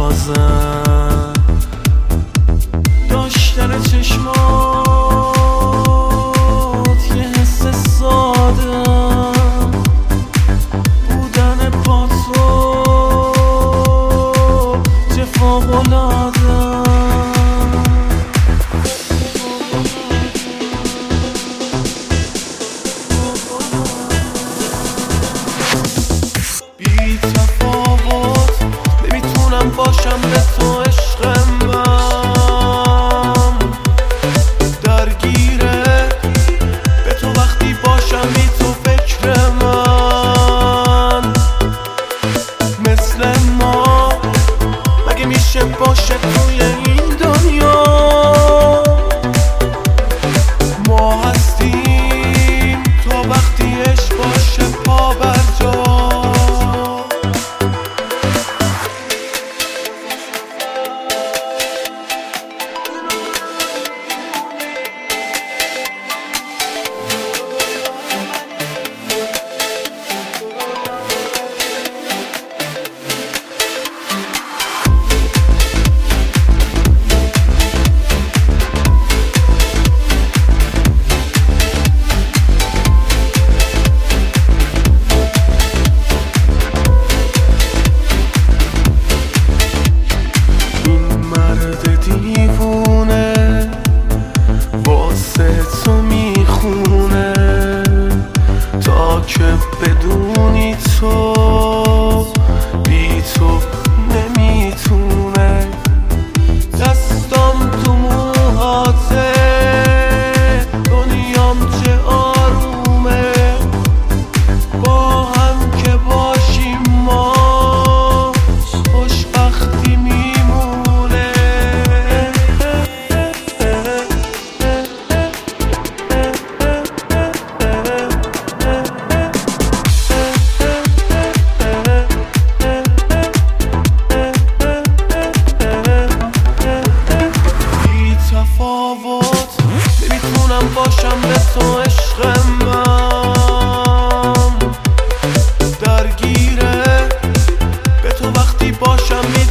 بازم داشتن چشمات یه حس ساده، بودن با تو چه فوق‌العاده. بی تفاوت نمیتونم باشم به تو عشق من درگیره، به تو وقتی باشم بی تو فکر من مثل ما مگه میشه باشه توی این دنیا؟ ما هستیم تا وقتی عشق باشه پا بر جا. دیوونه واسه تو میخونه تا که بدونی تو بی تو نمیتونه. دستم تو موهاته دنیام چه آرومه، با هم که باشیم ما خوشبختی میمونه. نمیتونم باشم به تو عشق من درگیره، به تو وقتی باشم